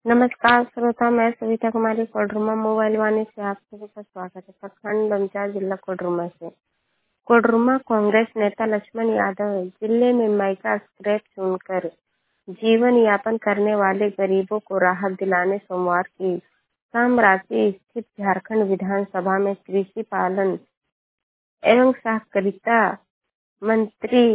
नमस्कार श्रोता, मैं सविता कुमारी कोडरमा मोबाइल वाणी से आप सभी का स्वागत है। प्रखंड बमचार जिला कोडरमा से। कोडरमा कांग्रेस नेता लक्ष्मण यादव जिले में माइका स्क्रैप चुनकर जीवन यापन करने वाले गरीबों को राहत दिलाने सोमवार की शाम रांची स्थित झारखंड विधानसभा में कृषि पालन एवं सहकारिता मंत्री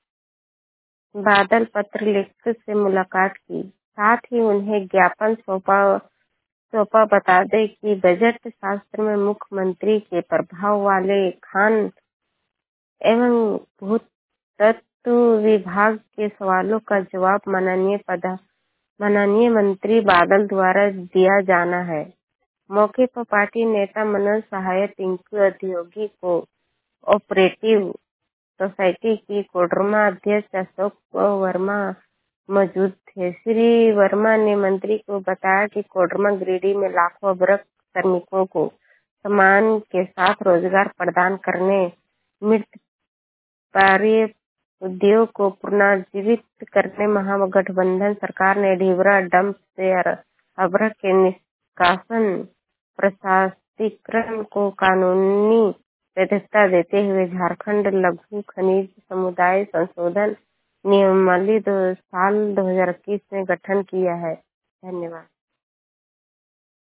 बादल पत्रलेखन से मुलाकात की। साथ ही उन्हें ज्ञापन सौंपा। बता दें कि बजट शास्त्र में मुख्यमंत्री के प्रभाव वाले खान एवं भूतत्व विभाग के सवालों का जवाब माननीय मंत्री बादल द्वारा दिया जाना है। मौके पर पार्टी नेता मनोज सहाय, टिंकू अधियोगी को ऑपरेटिव सोसाइटी की कोडरमा अध्यक्ष अशोक वर्मा मौजूद थे। श्री वर्मा ने मंत्री को बताया कि कोडरमा गिरिडीह में लाखों अभ्रक श्रमिकों को सम्मान के साथ रोजगार प्रदान करने, मृत पारिय उद्योग को पुनर्जीवित करने महागठबंधन सरकार ने ढिबरा डंप से अभ्रक के निष्कासन प्रशासीकरण को कानूनी वैधता देते हुए झारखंड लघु खनिज समुदाय संशोधन नियमावली साल 2021 में गठन किया है। धन्यवाद।